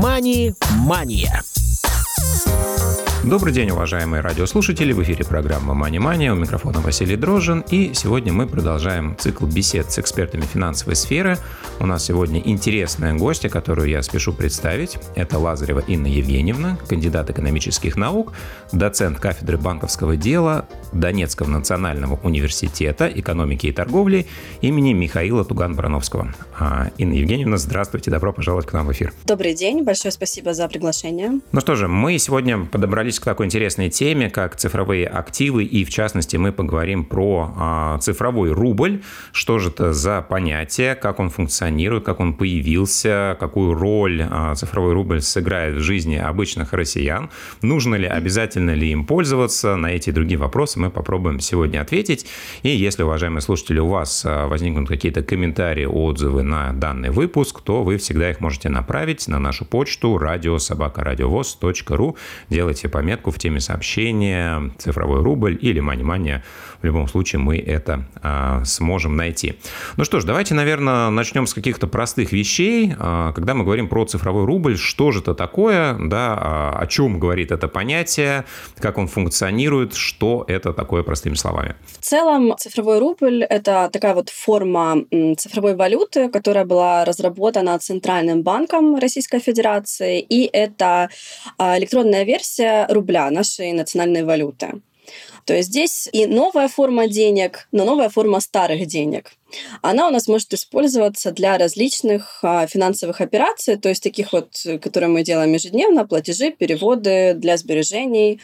Мани-мания. Добрый день, уважаемые радиослушатели. В эфире программа «Мани-мания». У микрофона Василий Дрожжин. И сегодня мы продолжаем цикл бесед с экспертами финансовой сферы. У нас сегодня интересная гостья, которую я спешу представить. Это Лазарева Инна Евгеньевна, кандидат экономических наук, доцент кафедры банковского дела Донецкого национального университета экономики и торговли имени Михаила Туган-Барановского. Инна Евгеньевна, здравствуйте, добро пожаловать к нам в эфир. Добрый день, большое спасибо за приглашение. Ну что же, мы сегодня подобрались к такой интересной теме, как цифровые активы, и в частности мы поговорим про цифровой рубль. Что же это за понятие, как он функционирует, как он появился, какую роль цифровой рубль сыграет в жизни обычных россиян, нужно ли, обязательно ли им пользоваться. На эти и другие вопросы мы попробуем сегодня ответить. И если, уважаемые слушатели, у вас возникнут какие-то комментарии, отзывы на данный выпуск, то вы всегда их можете направить на нашу почту radio@radiovoz.ru. Делайте пометку в теме сообщения «Цифровой рубль» или «Мани-мания». В любом случае мы это сможем найти. Ну что ж, давайте, наверное, начнем с каких-то простых вещей. Когда мы говорим про цифровой рубль, что же это такое, да, о чем говорит это понятие, как он функционирует, что это такое простыми словами? В целом, цифровой рубль – это такая вот форма цифровой валюты, которая была разработана Центральным банком Российской Федерации, и это электронная версия рубля, нашей национальной валюты. То есть здесь и новая форма денег, но новая форма старых денег. Она у нас может использоваться для различных финансовых операций, то есть таких вот, которые мы делаем ежедневно, платежи, переводы, для сбережений,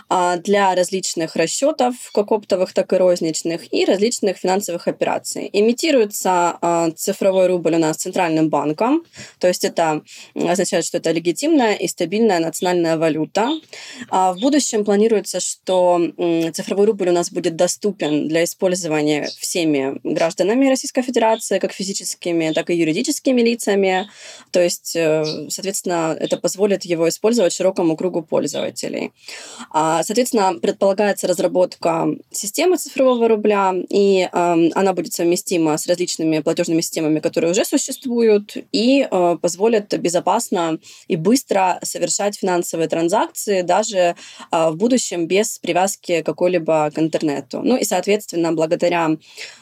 для различных расчетов, как оптовых, так и розничных, и различных финансовых операций. Имитируется цифровой рубль у нас Центральным банком, то есть это означает, что это легитимная и стабильная национальная валюта. В будущем планируется, что цифровой рубль у нас будет доступен для использования всеми гражданами Российской Федерации, как физическими, так и юридическими лицами. То есть, соответственно, это позволит его использовать широкому кругу пользователей. Соответственно, предполагается разработка системы цифрового рубля, и она будет совместима с различными платежными системами, которые уже существуют, и позволит безопасно и быстро совершать финансовые транзакции даже в будущем без привязки какой-либо к интернету. Ну и, соответственно, благодаря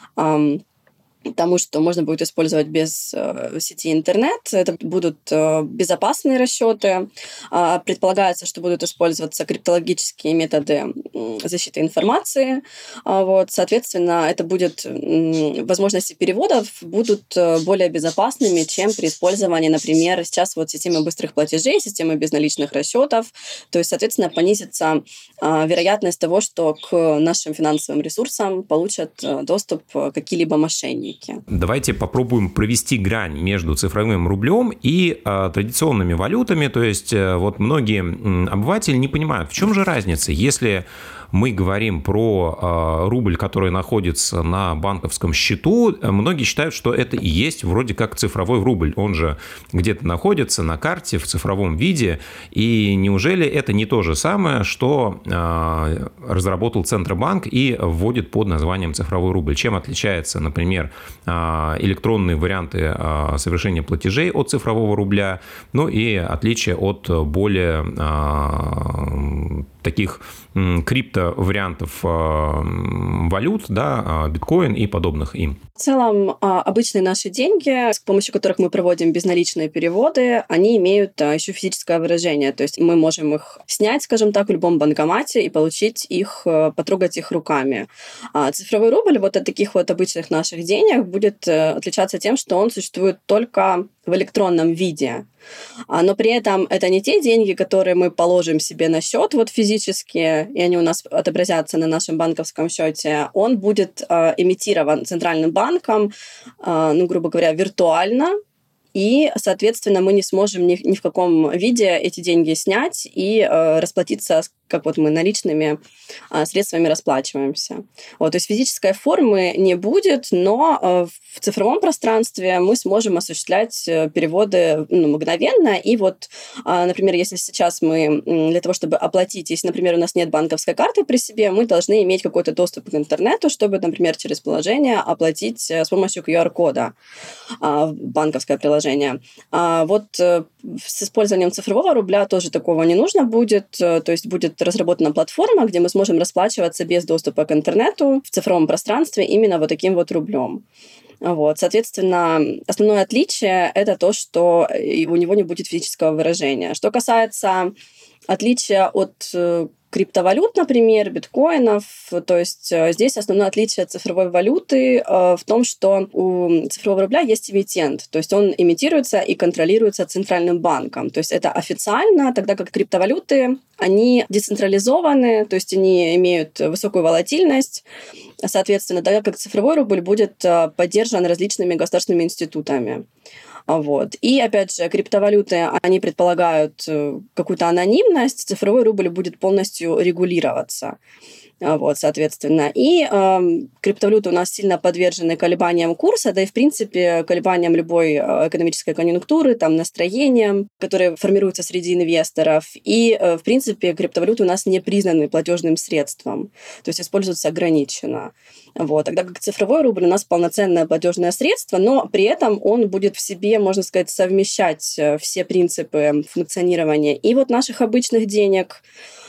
тому, что можно будет использовать без сети интернет. Это будут безопасные расчеты. Предполагается, что будут использоваться криптологические методы защиты информации. Вот. Соответственно, это будет возможности переводов будут более безопасными, чем при использовании, например, сейчас вот системы быстрых платежей, системы безналичных расчетов. То есть, соответственно, понизится вероятность того, что к нашим финансовым ресурсам получат доступ какие-либо мошенники. Давайте попробуем провести грань между цифровым рублем и традиционными валютами. То есть вот многие обыватели не понимают, в чем же разница, если мы говорим про рубль, который находится на банковском счету, многие считают, что это и есть вроде как цифровой рубль. Он же где-то находится на карте в цифровом виде. И неужели это не то же самое, что разработал Центробанк и вводит под названием цифровой рубль? Чем отличается, например, электронные варианты совершения платежей от цифрового рубля, ну и отличие от более таких криптовариантов валют, да, биткоин и подобных им? В целом, обычные наши деньги, с помощью которых мы проводим безналичные переводы, они имеют еще физическое выражение. То есть мы можем их снять, скажем так, в любом банкомате и получить их, потрогать их руками. Цифровой рубль вот от таких вот обычных наших денег будет отличаться тем, что он существует только в электронном виде. Но при этом это не те деньги, которые мы положим себе на счет вот физически, и они у нас отобразятся на нашем банковском счете. Он будет имитирован Центральным банком, ну, грубо говоря, виртуально, и, соответственно, мы не сможем ни в каком виде эти деньги снять и расплатиться, как вот мы наличными средствами расплачиваемся. Вот, то есть физической формы не будет, но в цифровом пространстве мы сможем осуществлять переводы мгновенно. И вот, например, если сейчас мы для того, чтобы оплатить, если, например, у нас нет банковской карты при себе, мы должны иметь какой-то доступ к интернету, чтобы, например, через приложение оплатить с помощью QR-кода банковское приложение. Вот С использованием цифрового рубля тоже такого не нужно будет. То есть будет разработана платформа, где мы сможем расплачиваться без доступа к интернету в цифровом пространстве именно вот таким вот рублем. Вот. Соответственно, основное отличие – это то, что у него не будет физического выражения. Что касается отличия от криптовалют, например, биткоинов, то есть здесь основное отличие цифровой валюты в том, что у цифрового рубля есть эмитент, то есть он имитируется и контролируется центральным банком, то есть это официально, тогда как криптовалюты, они децентрализованы, то есть они имеют высокую волатильность, соответственно, тогда как цифровой рубль будет поддержан различными государственными институтами. Вот. И, опять же, криптовалюты, они предполагают какую-то анонимность, цифровой рубль будет полностью регулироваться. Вот, соответственно. И криптовалюты у нас сильно подвержены колебаниям курса, да и, в принципе, колебаниям любой экономической конъюнктуры, там, настроениям, которые формируются среди инвесторов. И, в принципе, криптовалюты у нас не признаны платежным средством, то есть используются ограниченно. Вот. Тогда как цифровой рубль у нас полноценное платежное средство, но при этом он будет в себе, можно сказать, совмещать все принципы функционирования и вот наших обычных денег,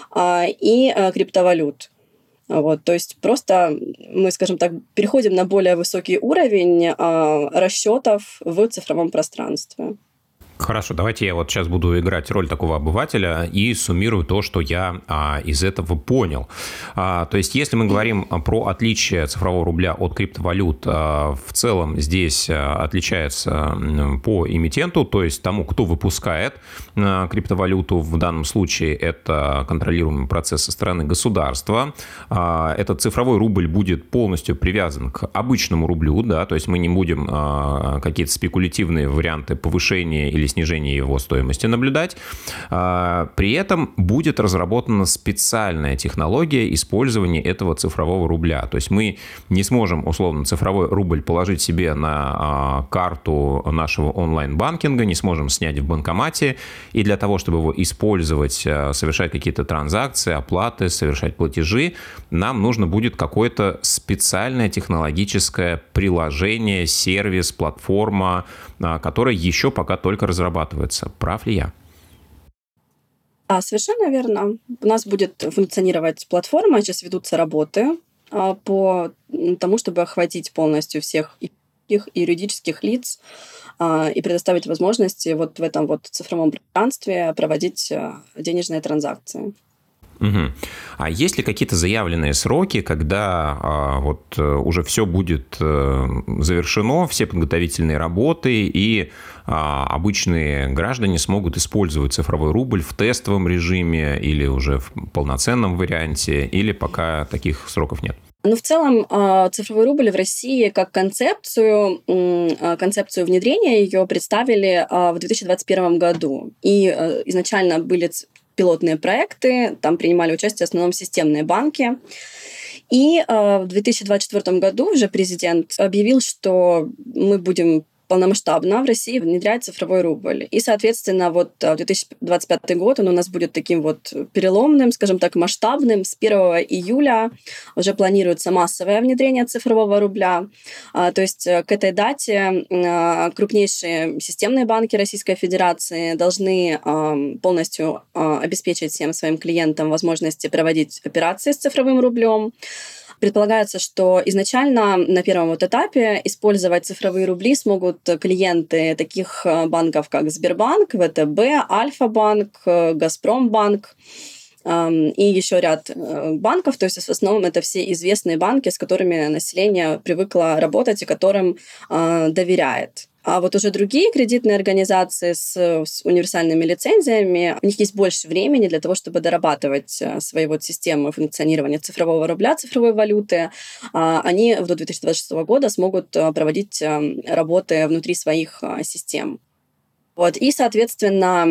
и криптовалют. Вот, то есть просто мы, скажем так, переходим на более высокий уровень расчетов в цифровом пространстве. Хорошо, давайте я вот сейчас буду играть роль такого обывателя и суммирую то, что я из этого понял. То есть, если мы говорим про отличие цифрового рубля от криптовалют, в целом здесь отличается по эмитенту, то есть тому, кто выпускает криптовалюту. В данном случае это контролируемый процесс со стороны государства. Этот цифровой рубль будет полностью привязан к обычному рублю, да, то есть мы не будем какие-то спекулятивные варианты повышения или снижения его стоимости наблюдать. При этом будет разработана специальная технология использования этого цифрового рубля. То есть мы не сможем, условно, цифровой рубль положить себе на карту нашего онлайн-банкинга, не сможем снять в банкомате. И для того, чтобы его использовать, совершать какие-то транзакции, оплаты, совершать платежи, нам нужно будет какое-то специальное технологическое приложение, сервис, платформа, которая еще пока только разрабатывается. Прав ли я? Совершенно верно. У нас будет функционировать платформа, сейчас ведутся работы по тому, чтобы охватить полностью всех и юридических лиц и предоставить возможности вот в этом вот цифровом пространстве проводить денежные транзакции. Угу. А есть ли какие-то заявленные сроки, когда вот уже все будет завершено, все подготовительные работы, и обычные граждане смогут использовать цифровой рубль в тестовом режиме или уже в полноценном варианте, или пока таких сроков нет? Ну, в целом, цифровой рубль в России как концепцию внедрения ее представили в 2021 году. И изначально были пилотные проекты, там принимали участие в основном системные банки. И в 2024 году уже президент объявил, что мы будем полномасштабно в России внедрять цифровой рубль. И, соответственно, вот 2025 год, он у нас будет таким вот переломным, скажем так, масштабным. С 1 июля уже планируется массовое внедрение цифрового рубля. То есть к этой дате крупнейшие системные банки Российской Федерации должны полностью обеспечить всем своим клиентам возможности проводить операции с цифровым рублем. Предполагается, что изначально на первом вот этапе использовать цифровые рубли смогут клиенты таких банков, как Сбербанк, ВТБ, Альфа-банк, Газпромбанк и еще ряд банков. То есть в основном это все известные банки, с которыми население привыкло работать и которым доверяет. А вот уже другие кредитные организации с универсальными лицензиями, у них есть больше времени для того, чтобы дорабатывать свои вот системы функционирования цифрового рубля, цифровой валюты. Они до 2026 года смогут проводить работы внутри своих систем. Вот. И, соответственно,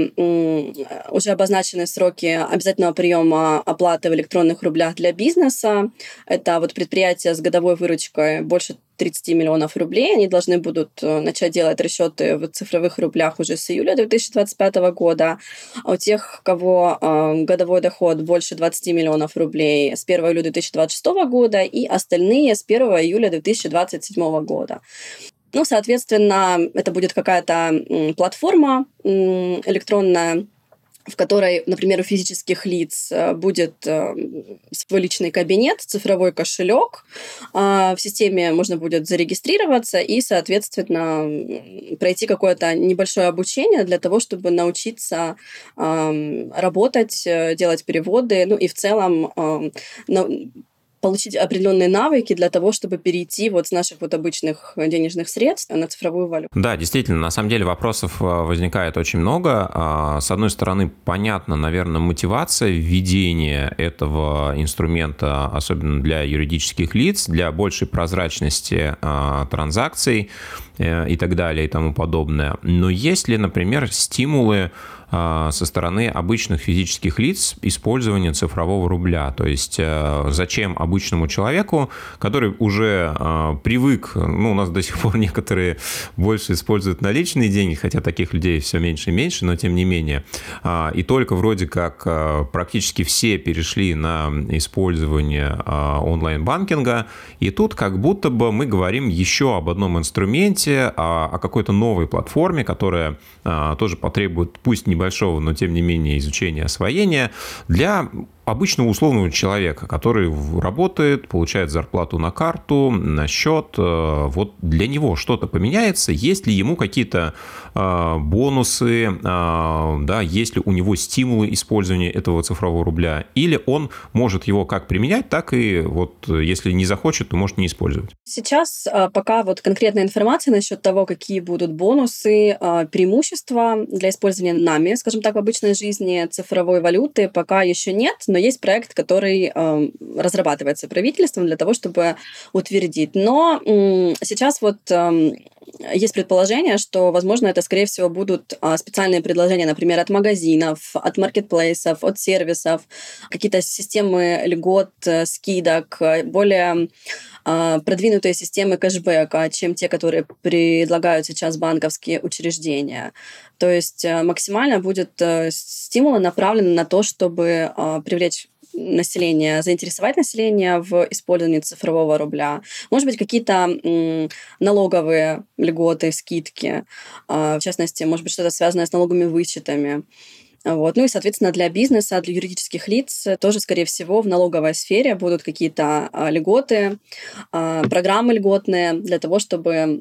уже обозначены сроки обязательного приема оплаты в электронных рублях для бизнеса. Это вот предприятия с годовой выручкой больше 30 миллионов рублей. Они должны будут начать делать расчеты в цифровых рублях уже с июля 2025 года. А у тех, у кого годовой доход больше 20 миллионов рублей, с 1 июля 2026 года, и остальные с 1 июля 2027 года. Ну, соответственно, это будет какая-то платформа электронная, в которой, например, у физических лиц будет свой личный кабинет, цифровой кошелек. В системе можно будет зарегистрироваться и, соответственно, пройти какое-то небольшое обучение для того, чтобы научиться работать, делать переводы, ну и в целом получить определенные навыки для того, чтобы перейти вот с наших вот обычных денежных средств на цифровую валюту. Да, действительно, на самом деле вопросов возникает очень много. С одной стороны, понятна, наверное, мотивация введения этого инструмента, особенно для юридических лиц, для большей прозрачности транзакций и так далее и тому подобное. Но есть ли, например, стимулы со стороны обычных физических лиц использования цифрового рубля? То есть зачем обычному человеку, который уже привык, ну, у нас до сих пор некоторые больше используют наличные деньги, хотя таких людей все меньше и меньше, но тем не менее. И только вроде как практически все перешли на использование онлайн-банкинга, и тут как будто бы мы говорим еще об одном инструменте, о какой-то новой платформе, которая тоже потребует, пусть небольшого, но тем не менее изучения, освоения для обычного условного человека, который работает, получает зарплату на карту, на счет. Вот для него что-то поменяется? Есть ли ему какие-то бонусы? Да, есть ли у него стимулы использования этого цифрового рубля? Или он может его как применять, так и вот если не захочет, то может не использовать? Сейчас пока вот конкретная информация насчет того, какие будут бонусы, преимущества для использования нами, скажем так, в обычной жизни цифровой валюты, пока еще нет, но есть проект, который разрабатывается правительством для того, чтобы утвердить. Но сейчас вот есть предположение, что, возможно, это, скорее всего, будут специальные предложения, например, от магазинов, от маркетплейсов, от сервисов, какие-то системы льгот, скидок, более продвинутые системы кэшбэка, чем те, которые предлагают сейчас банковские учреждения. То есть максимально будет стимулы направлены на то, чтобы привлечь население, заинтересовать население в использовании цифрового рубля. Может быть, какие-то налоговые льготы, скидки, в частности, может быть, что-то связанное с налоговыми вычетами. Вот. Ну и, соответственно, для бизнеса, для юридических лиц тоже, скорее всего, в налоговой сфере будут какие-то льготы, программы льготные для того, чтобы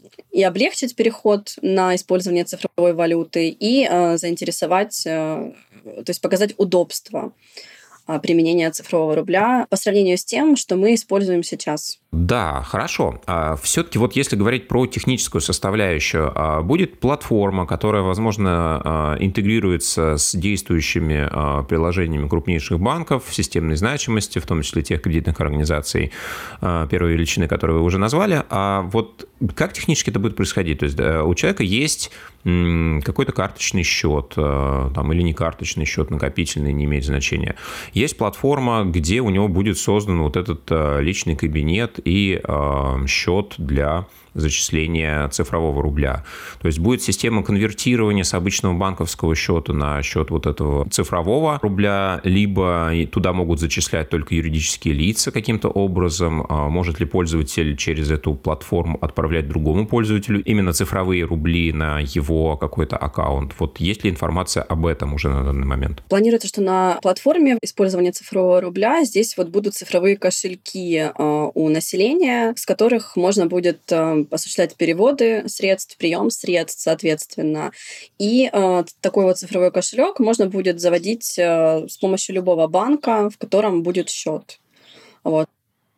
и облегчить переход на использование цифровой валюты, и заинтересовать, то есть показать удобство применения цифрового рубля по сравнению с тем, что мы используем сейчас. Да, хорошо. Все-таки вот если говорить про техническую составляющую, будет платформа, которая, возможно, интегрируется с действующими приложениями крупнейших банков системной значимости, в том числе тех кредитных организаций первой величины, которые вы уже назвали. А вот как технически это будет происходить? То есть у человека есть какой-то карточный счет, там, или не карточный счет, накопительный, не имеет значения. Есть платформа, где у него будет создан вот этот личный кабинет и счет для зачисления цифрового рубля. То есть будет система конвертирования с обычного банковского счета на счет вот этого цифрового рубля, либо туда могут зачислять только юридические лица каким-то образом. Может ли пользователь через эту платформу отправлять другому пользователю именно цифровые рубли на его какой-то аккаунт? Вот есть ли информация об этом уже на данный момент? Планируется, что на платформе использования цифрового рубля здесь вот будут цифровые кошельки у населения, с которых можно будет осуществлять переводы средств, прием средств, соответственно. И такой вот цифровой кошелек можно будет заводить с помощью любого банка, в котором будет счет. Вот.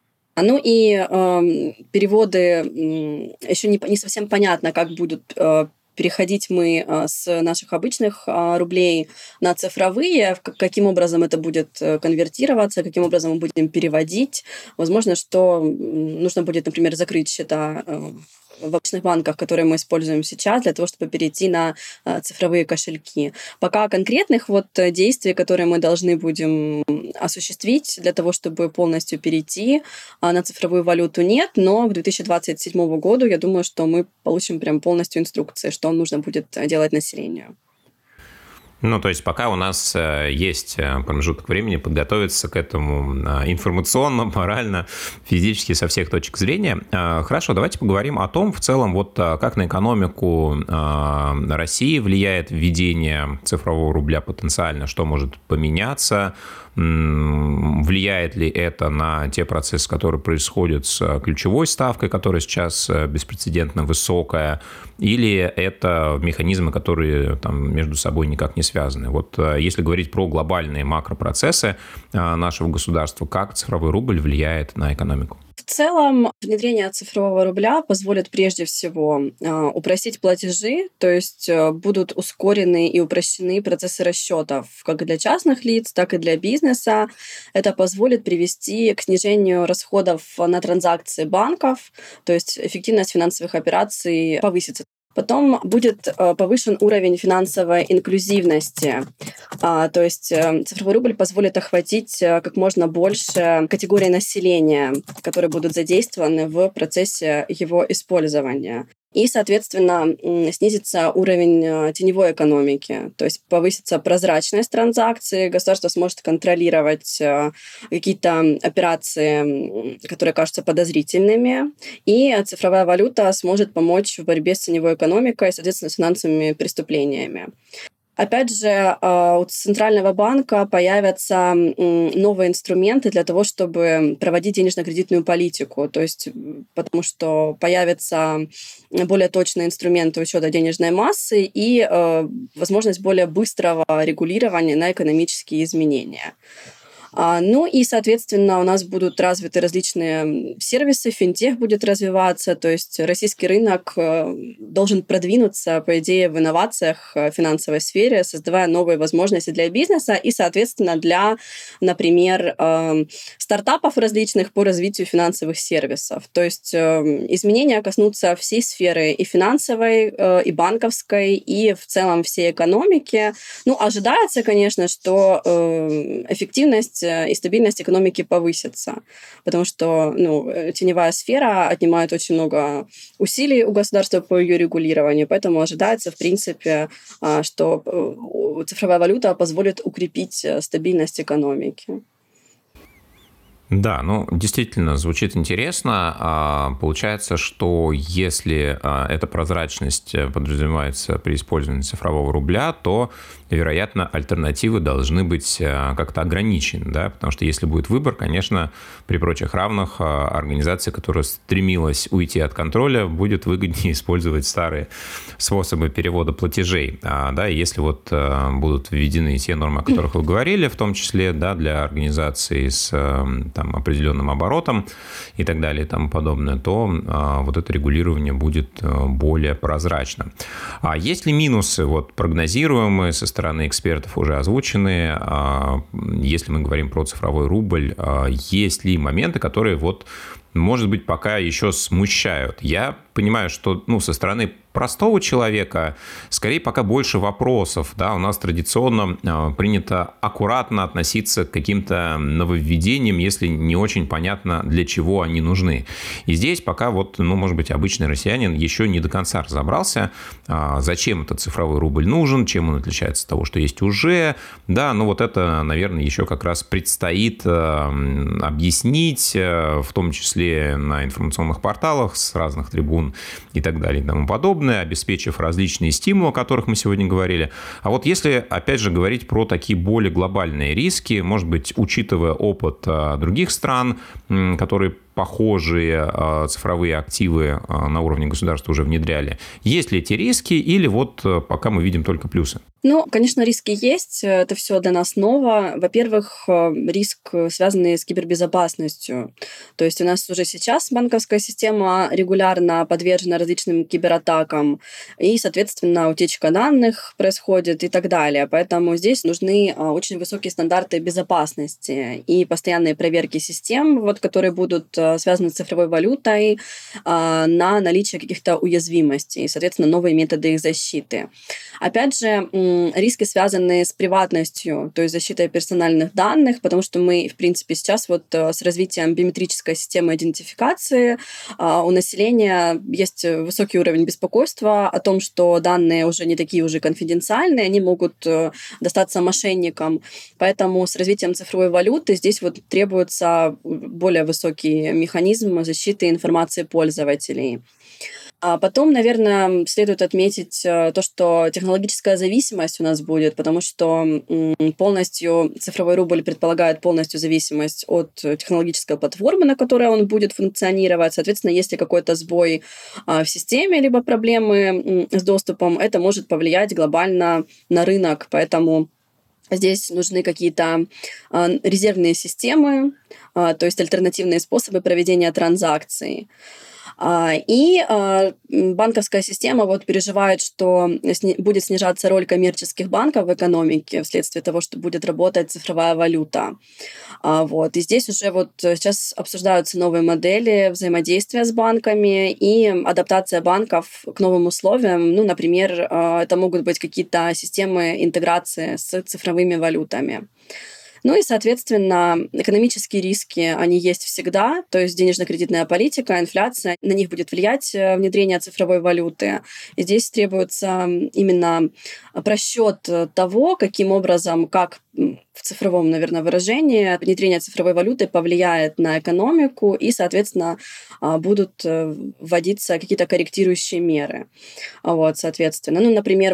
Ну и переводы еще не совсем понятно, как будут переходить мы с наших обычных рублей на цифровые, каким образом это будет конвертироваться, каким образом мы будем переводить. Возможно, что нужно будет, например, закрыть счета в обычных банках, которые мы используем сейчас, для того, чтобы перейти на цифровые кошельки. Пока конкретных вот действий, которые мы должны будем осуществить для того, чтобы полностью перейти на цифровую валюту, нет, но к 2027 году, я думаю, что мы получим прям полностью инструкции, что нужно будет делать населению. Ну, то есть пока у нас есть промежуток времени подготовиться к этому информационно, морально, физически, со всех точек зрения. Хорошо, давайте поговорим о том, в целом, вот как на экономику России влияет введение цифрового рубля потенциально, что может поменяться, влияет ли это на те процессы, которые происходят с ключевой ставкой, которая сейчас беспрецедентно высокая, или это механизмы, которые там между собой никак не связаны. Вот если говорить про глобальные макропроцессы нашего государства, как цифровой рубль влияет на экономику? В целом, внедрение цифрового рубля позволит прежде всего упростить платежи, то есть будут ускорены и упрощены процессы расчетов как для частных лиц, так и для бизнеса. Это позволит привести к снижению расходов на транзакции банков, то есть эффективность финансовых операций повысится. Потом будет повышен уровень финансовой инклюзивности. То есть цифровой рубль позволит охватить как можно больше категорий населения, которые будут задействованы в процессе его использования. И, соответственно, снизится уровень теневой экономики, то есть повысится прозрачность транзакций, государство сможет контролировать какие-то операции, которые кажутся подозрительными, и цифровая валюта сможет помочь в борьбе с теневой экономикой, соответственно, с финансовыми преступлениями. Опять же, у Центрального банка появятся новые инструменты для того, чтобы проводить денежно-кредитную политику. То есть, потому что появятся более точные инструменты учета денежной массы и возможность более быстрого регулирования на экономические изменения. Ну и, соответственно, у нас будут развиты различные сервисы, финтех будет развиваться, то есть российский рынок должен продвинуться, по идее, в инновациях в финансовой сфере, создавая новые возможности для бизнеса и, соответственно, для, например, стартапов различных по развитию финансовых сервисов. То есть изменения коснутся всей сферы и финансовой, и банковской, и в целом всей экономики. Ну, ожидается, конечно, что эффективность и стабильность экономики повысится, потому что теневая сфера отнимает очень много усилий у государства по ее регулированию, поэтому ожидается, в принципе, что цифровая валюта позволит укрепить стабильность экономики. Да, действительно, звучит интересно. Получается, что если эта прозрачность подразумевается при использовании цифрового рубля, то, вероятно, альтернативы должны быть как-то ограничены, да? Потому что если будет выбор, конечно, при прочих равных организация, которая стремилась уйти от контроля, будет выгоднее использовать старые способы перевода платежей. Да? Если вот будут введены те нормы, о которых вы говорили, в том числе, да, для организаций с определенным оборотом и так далее и тому подобное, то вот это регулирование будет более прозрачным. А есть ли минусы, прогнозируемые со стороны экспертов, уже озвученные, если мы говорим про цифровой рубль, есть ли моменты, которые может быть, пока еще смущают? Я понимаю, что со стороны простого человека скорее пока больше вопросов. Да? У нас традиционно принято аккуратно относиться к каким-то нововведениям, если не очень понятно, для чего они нужны. И здесь пока может быть, обычный россиянин еще не до конца разобрался, зачем этот цифровой рубль нужен, чем он отличается от того, что есть уже. Да, это, наверное, еще как раз предстоит объяснить, в том числе на информационных порталах с разных трибун и так далее и тому подобное, обеспечив различные стимулы, о которых мы сегодня говорили. А если, опять же, говорить про такие более глобальные риски, может быть, учитывая опыт других стран, которые похожие цифровые активы на уровне государства уже внедряли, есть ли эти риски или пока мы видим только плюсы? Конечно, риски есть. Это все для нас ново. Во-первых, риск, связанный с кибербезопасностью. То есть у нас уже сейчас банковская система регулярно подвержена различным кибератакам, и, соответственно, утечка данных происходит и так далее. Поэтому здесь нужны очень высокие стандарты безопасности и постоянные проверки систем, которые будут связанных с цифровой валютой, на наличие каких-то уязвимостей и, соответственно, новые методы их защиты. Опять же, риски связаны с приватностью, то есть защитой персональных данных, потому что мы, в принципе, сейчас с развитием биометрической системы идентификации у населения есть высокий уровень беспокойства о том, что данные уже не такие уже конфиденциальные, они могут достаться мошенникам. Поэтому с развитием цифровой валюты здесь требуется более высокий механизм защиты информации пользователей. А потом, наверное, следует отметить то, что технологическая зависимость у нас будет, потому что полностью цифровой рубль предполагает полностью зависимость от технологической платформы, на которой он будет функционировать. Соответственно, если какой-то сбой в системе, либо проблемы с доступом, это может повлиять глобально на рынок. Поэтому здесь нужны какие-то резервные системы, то есть альтернативные способы проведения транзакций. И банковская система переживает, что будет снижаться роль коммерческих банков в экономике вследствие того, что будет работать цифровая валюта. И здесь уже сейчас обсуждаются новые модели взаимодействия с банками и адаптация банков к новым условиям. Например, это могут быть какие-то системы интеграции с цифровыми валютами. И, соответственно, экономические риски, они есть всегда, то есть денежно-кредитная политика, инфляция, на них будет влиять внедрение цифровой валюты. И здесь требуется именно просчет того, каким образом, как в цифровом, наверное, выражении, внедрение цифровой валюты повлияет на экономику и, соответственно, будут вводиться какие-то корректирующие меры. Соответственно. Например,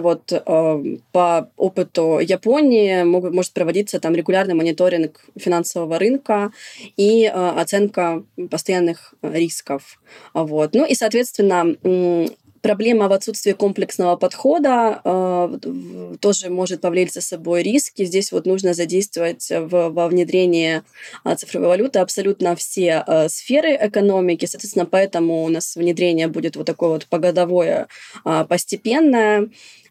по опыту Японии может проводиться там регулярный мониторинг финансового рынка и оценка постоянных рисков. И, соответственно, проблема в отсутствии комплексного подхода тоже может повлечь за собой риски. Здесь нужно задействовать во внедрении цифровой валюты абсолютно все сферы экономики. Соответственно, поэтому у нас внедрение будет такое погодовое, постепенное.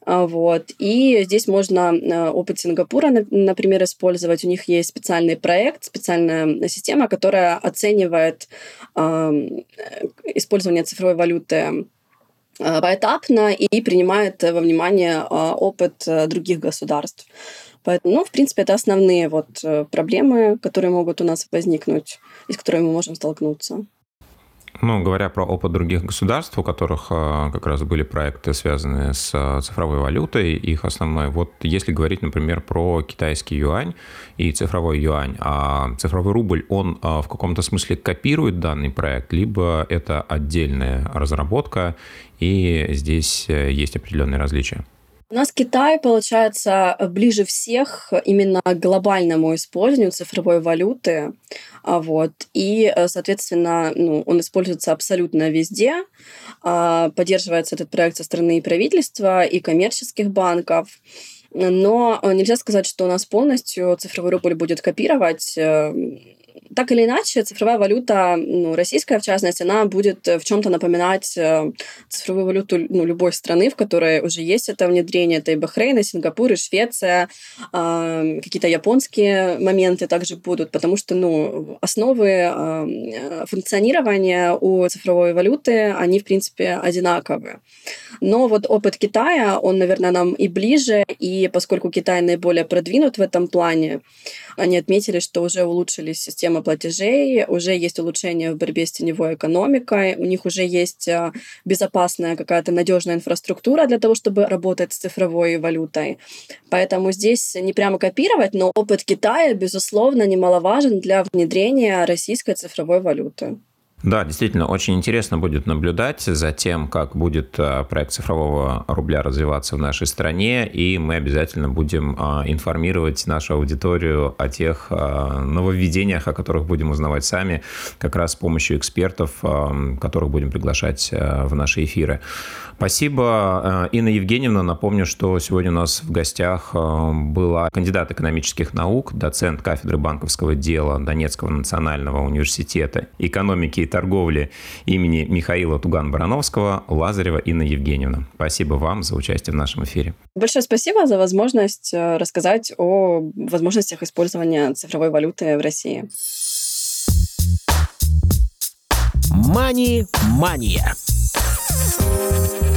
И здесь можно опыт Сингапура, например, использовать. У них есть специальный проект, специальная система, которая оценивает использование цифровой валюты поэтапно и принимает во внимание опыт других государств. Поэтому, в принципе, это основные проблемы, которые могут у нас возникнуть и с которыми мы можем столкнуться. Говоря про опыт других государств, у которых как раз были проекты, связанные с цифровой валютой, их основной, если говорить, например, про китайский юань и цифровой юань, а цифровой рубль, он в каком-то смысле копирует данный проект, либо это отдельная разработка, и здесь есть определенные различия? У нас Китай, получается, ближе всех именно к глобальному использованию цифровой валюты. И, соответственно, он используется абсолютно везде. Поддерживается этот проект со стороны и правительства, и коммерческих банков. Но нельзя сказать, что у нас полностью цифровой рубль будет копировать. Так или иначе, цифровая валюта, российская в частности, она будет в чем-то напоминать цифровую валюту любой страны, в которой уже есть это внедрение. Это и Бахрейн, и Сингапур, и Швеция. Какие-то японские моменты также будут, потому что основы функционирования у цифровой валюты, они, в принципе, одинаковые. Но опыт Китая, он, наверное, нам и ближе, и поскольку Китай наиболее продвинут в этом плане, они отметили, что уже улучшились системы платежей, уже есть улучшения в борьбе с теневой экономикой, у них уже есть безопасная какая-то надежная инфраструктура для того, чтобы работать с цифровой валютой. Поэтому здесь не прямо копировать, но опыт Китая, безусловно, немаловажен для внедрения российской цифровой валюты. Да, действительно, очень интересно будет наблюдать за тем, как будет проект цифрового рубля развиваться в нашей стране, и мы обязательно будем информировать нашу аудиторию о тех нововведениях, о которых будем узнавать сами, как раз с помощью экспертов, которых будем приглашать в наши эфиры. Спасибо, Инна Евгеньевна. Напомню, что сегодня у нас в гостях была кандидат экономических наук, доцент кафедры банковского дела Донецкого национального университета экономики и торговли имени Михаила Туган-Барановского Лазарева Инна Евгеньевна. Спасибо вам за участие в нашем эфире. Большое спасибо за возможность рассказать о возможностях использования цифровой валюты в России. Мани-мания.